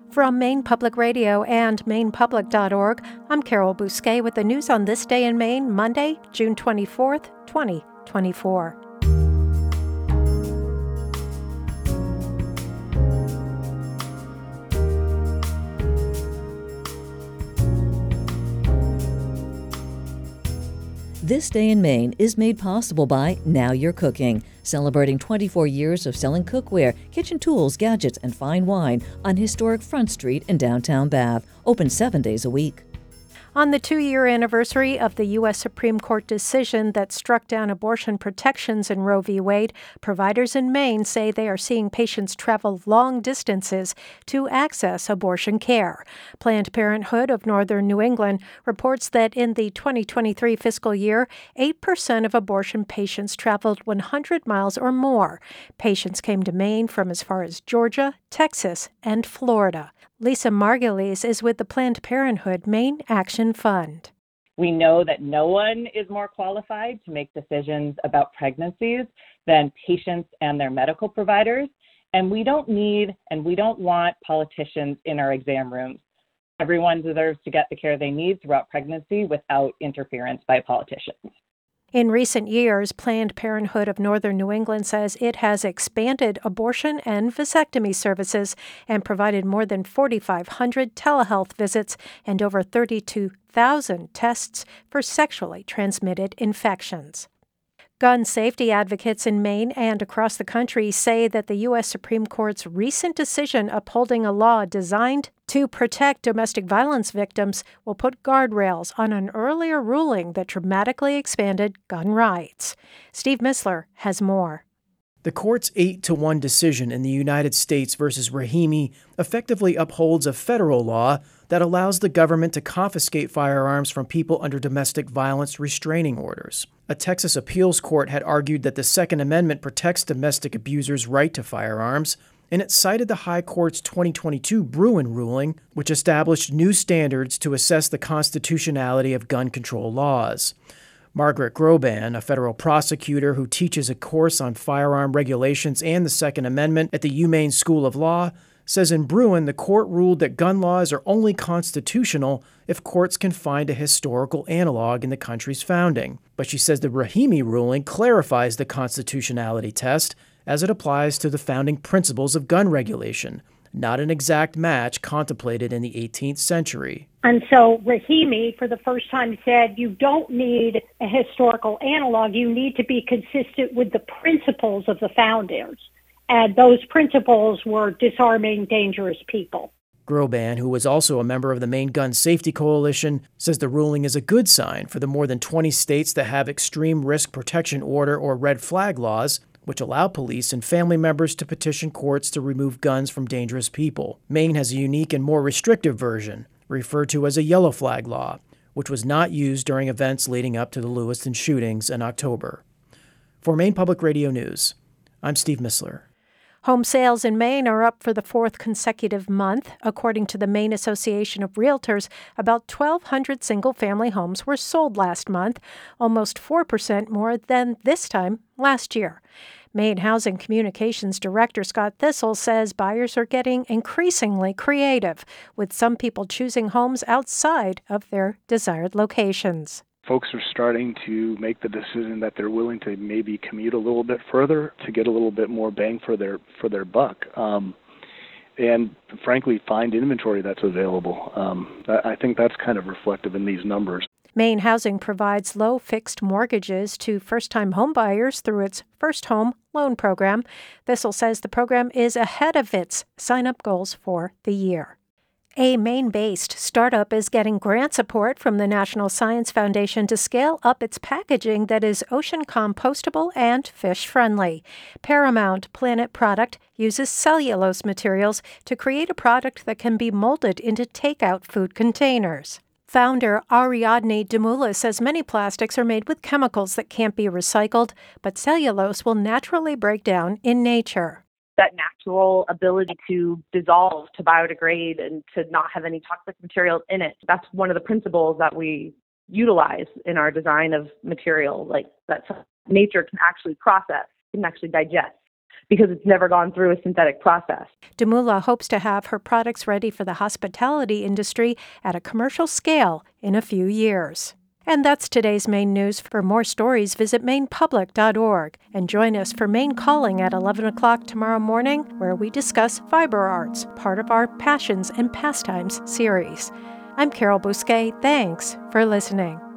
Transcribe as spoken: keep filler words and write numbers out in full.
From Maine Public Radio and maine public dot org, I'm Carol Bousquet with the news on this day in Maine, Monday, June twenty-fourth, twenty twenty-four. This Day in Maine is made possible by Now You're Cooking, celebrating twenty-four years of selling cookware, kitchen tools, gadgets, and fine wine on historic Front Street in downtown Bath, open seven days a week. On the two-year anniversary of the U S Supreme Court decision that struck down abortion protections in Roe v. Wade, providers in Maine say they are seeing patients travel long distances to access abortion care. Planned Parenthood of Northern New England reports that in the twenty twenty-three fiscal year, eight percent of abortion patients traveled one hundred miles or more. Patients came to Maine from as far as Georgia, Texas, and Florida. Lisa Margulies is with the Planned Parenthood Maine Action Fund. We know that no one is more qualified to make decisions about pregnancies than patients and their medical providers. And we don't need and we don't want politicians in our exam rooms. Everyone deserves to get the care they need throughout pregnancy without interference by politicians. In recent years, Planned Parenthood of Northern New England says it has expanded abortion and vasectomy services and provided more than forty-five hundred telehealth visits and over thirty-two thousand tests for sexually transmitted infections. Gun safety advocates in Maine and across the country say that the U S Supreme Court's recent decision upholding a law designed to protect domestic violence victims will put guardrails on an earlier ruling that dramatically expanded gun rights. Steve Missler has more. The court's eight to one decision in the United States versus Rahimi effectively upholds a federal law that allows the government to confiscate firearms from people under domestic violence restraining orders. A Texas appeals court had argued that the Second Amendment protects domestic abusers' right to firearms, and it cited the High Court's twenty twenty-two Bruen ruling, which established new standards to assess the constitutionality of gun control laws. Margaret Groban, a federal prosecutor who teaches a course on firearm regulations and the Second Amendment at the UMaine School of Law, says in Bruen the court ruled that gun laws are only constitutional if courts can find a historical analog in the country's founding. But she says the Rahimi ruling clarifies the constitutionality test as it applies to the founding principles of gun regulation, not an exact match contemplated in the eighteenth century. And so Rahimi, for the first time, said you don't need a historical analog. You need to be consistent with the principles of the founders. And those principles were disarming dangerous people. Groban, who was also a member of the Maine Gun Safety Coalition, says the ruling is a good sign for the more than twenty states that have extreme risk protection order or red flag laws, which allow police and family members to petition courts to remove guns from dangerous people. Maine has a unique and more restrictive version, referred to as a yellow flag law, which was not used during events leading up to the Lewiston shootings in October. For Maine Public Radio News, I'm Steve Missler. Home sales in Maine are up for the fourth consecutive month. According to the Maine Association of Realtors, about twelve hundred single-family homes were sold last month, almost four percent more than this time last year. Maine Housing Communications Director Scott Thistle says buyers are getting increasingly creative, with some people choosing homes outside of their desired locations. Folks are starting to make the decision that they're willing to maybe commute a little bit further to get a little bit more bang for their for their buck, um, and frankly, find inventory that's available. Um, I think that's kind of reflective in these numbers. Maine Housing provides low fixed mortgages to first-time homebuyers through its First Home Loan Program. Thistle says the program is ahead of its sign-up goals for the year. A Maine-based startup is getting grant support from the National Science Foundation to scale up its packaging that is ocean compostable and fish-friendly. Paramount Planet Product uses cellulose materials to create a product that can be molded into takeout food containers. Founder Ariadne Demula says many plastics are made with chemicals that can't be recycled, but cellulose will naturally break down in nature. That natural ability to dissolve, to biodegrade, and to not have any toxic materials in it. That's one of the principles that we utilize in our design of material, like that nature can actually process, can actually digest. because it's never gone through a synthetic process. Dumula hopes to have her products ready for the hospitality industry at a commercial scale in a few years. And that's today's Maine news. For more stories, visit maine public dot org and join us for Maine Calling at eleven o'clock tomorrow morning, where we discuss fiber arts, part of our Passions and Pastimes series. I'm Carol Bousquet. Thanks for listening.